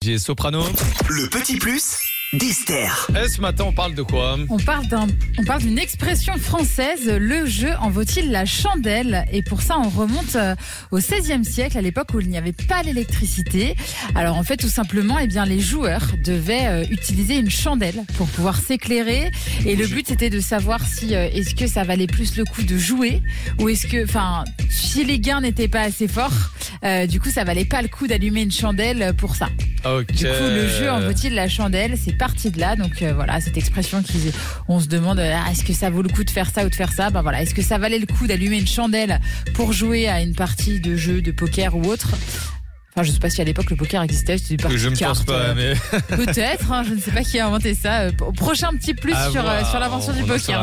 J'ai Soprano. Le petit plus d'Esther. Et ce matin, on parle de quoi? On parle d'une expression française, le jeu en vaut-il la chandelle? Et pour ça, on remonte au XVIe siècle, à l'époque où il n'y avait pas l'électricité. Alors en fait, tout simplement, les joueurs devaient utiliser une chandelle pour pouvoir s'éclairer. Et le but, c'était de savoir si est-ce que ça valait plus le coup de jouer ou si les gains n'étaient pas assez forts, du coup, ça valait pas le coup d'allumer une chandelle pour ça. Ok. Du coup, le jeu en vaut-il la chandelle? C'est parti de là. Donc voilà, cette expression on se demande est-ce que ça vaut le coup de faire ça ou de faire ça? Est-ce que ça valait le coup d'allumer une chandelle pour jouer à une partie de jeu de poker ou autre? Enfin, je ne sais pas si à l'époque le poker existait, c'était une partie Je de ne cartes. pense pas, mais. Peut-être, je ne sais pas qui a inventé ça. Prochain petit plus sur l'invention du poker.